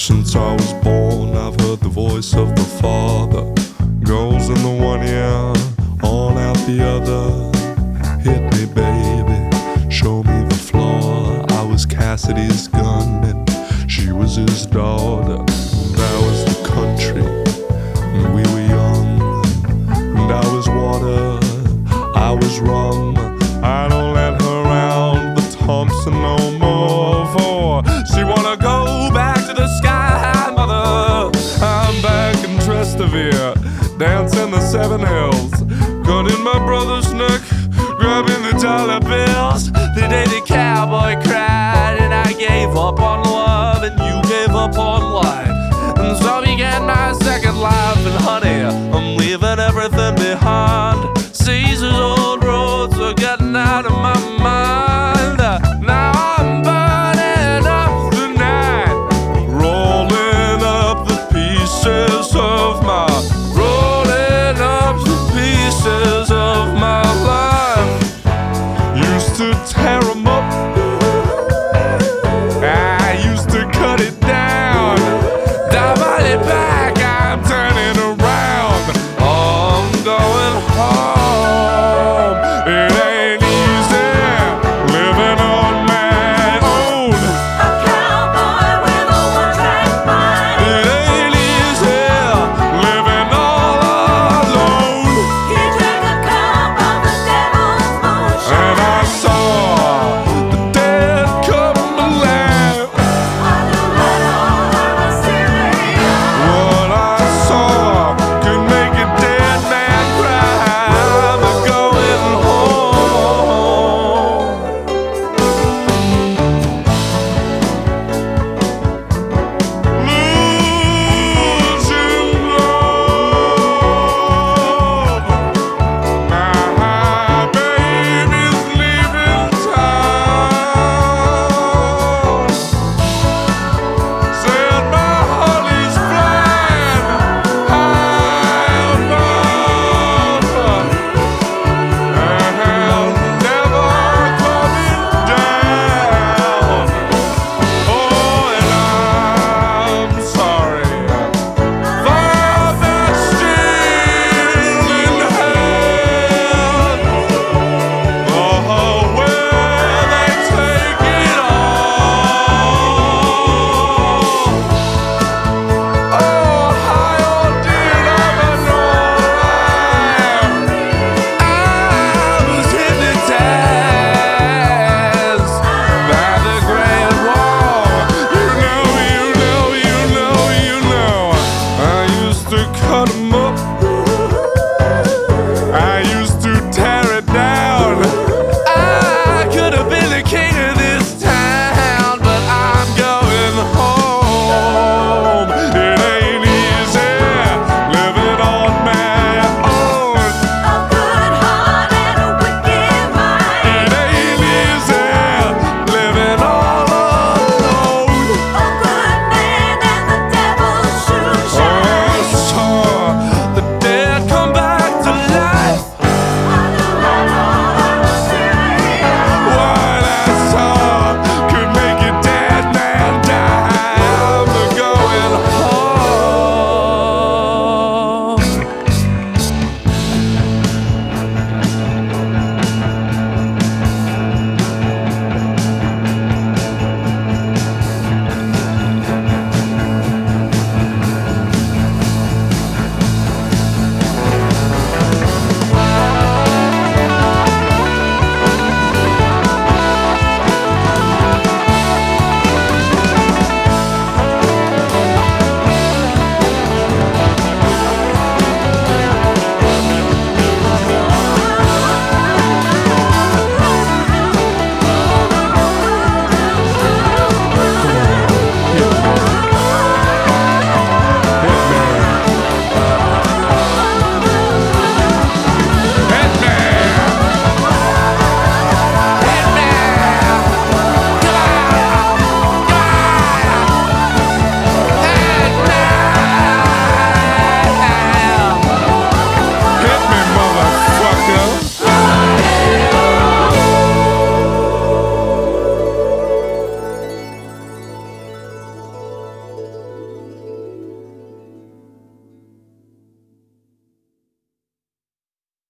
Since I was born, I've heard the voice of the Father. Goes in the one ear, on out the other. Hit me, baby, show me the floor. I was Cassidy's gun and she was his daughter. That was the country, and we were young. And I was water, I was rum. I don't let her round the Thompson no more, for she wanna go back to the sky, mother. I'm back in Trastevere, dancing the Seven Hills, cutting my brother's neck, grabbing the dollar bills. The day the cowboy cried and I gave up on love and you gave up on life, and so began my second life. And honey, I'm leaving everything behind. Caesar's old roads are getting out of